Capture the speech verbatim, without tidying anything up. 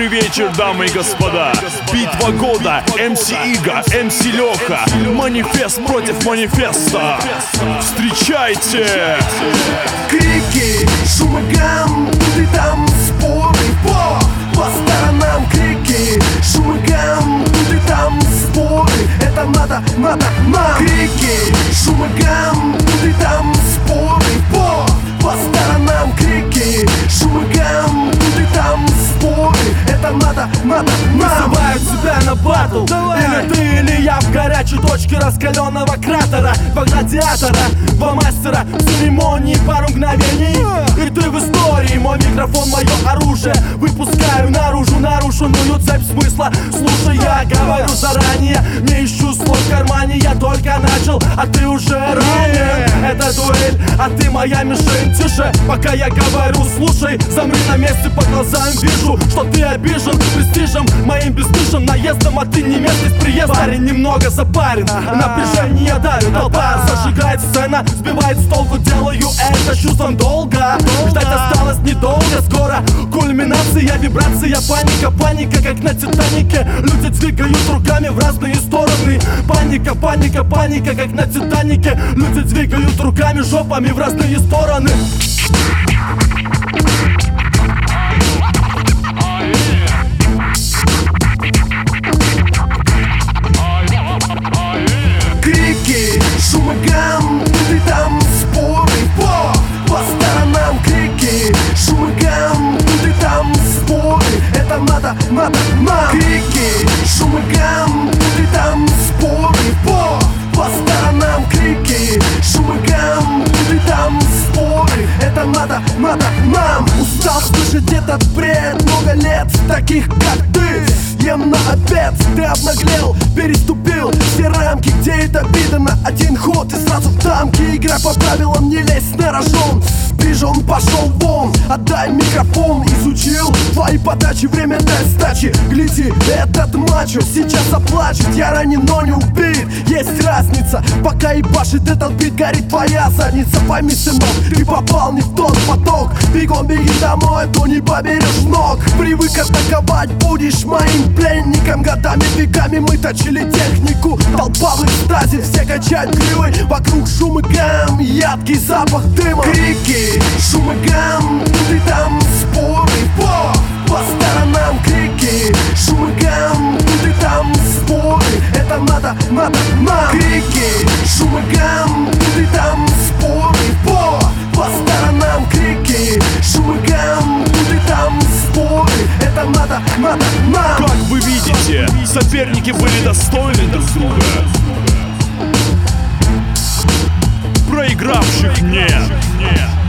Добрый вечер, дамы и господа. Битва года, эм си Ига, эм си Леха. Манифест против манифеста. Встречайте! Крики, шум и гам, ты там споры по, по сторонам. Крики, шум и гам, ты там споры. Это надо, надо, надо. Крики, шум и гам, ты там споры по, по сторонам. Крики, шум и гам, ты там споры. Это надо, надо, надо. Вызывают себя на батл. Или ты, или я в горячей точке раскаленного кратера. Два гладиатора, два мастера в церемонии пару мгновений. И ты в истории, мой микрофон, мое оружие. Выпускаю наружу нарушенную цепь смысла. Слушай, я говорю заранее, не ищу слов в кармане. Я только начал, а ты уже ранен. Это дуэль, а ты моя мишень. Тише, пока я говорю, слушай. Замри на месте, по глазам вижу, что ты обижен престижем моим бесстыжим наездом. А ты не местный с приездом. Парень немного запарен, напряжение давит. Толпа зажигает сцена, сбивает с толку. Делаю это чувством долга. Ждать осталось недолго, скоро кульминация, вибрация, паника, паника, как на Титанике. Люди двигают руками в разные стороны. Паника, паника, паника, как на Титанике. Люди двигают руками, жопами в разные стороны. Крики, шум и гам, ты там споры по, по сторонам. Крики, шум и гам, ты там споры. Это надо, надо, надо. Крики, шум и гам, ты там споры по, по сторонам. Крики, шум и гам, ты там споры. Это надо, надо нам. Устал слышать этот бред, много лет таких как ты. Ем на обед, ты обнаглел, переступил все рамки, где это видно. Один ход и сразу в дамки. Играй по правилам, не лезь на рожон. Пижон пошел вон, отдай микрофон. Изучил твои подачи, время дай сдачи. Гляди, этот мачо сейчас оплачет. Я ранен, но не убит, есть разница. Пока ебашит этот бит, горит твоя задница. Пойми, сынок, ты попал не в тот поток. Бегом беги домой, то не поберешь ног. Привык атаковать, будешь моим пленником. Годами, веками мы точили технику. Толпа в экстазе, все качают гривой. Вокруг шум и гам, яркий запах дыма. Крики, шум и гам, ты там споры по, по сторонам. Крики, шум и гам, ты там споры. Это надо, надо, надо. Крики, шум и гам, ты там споры по, по сторонам. Крики, шум и гам, ты там споры. Это надо, надо, надо. Как вы видите, соперники были достойны друг друга. Проигравших нет.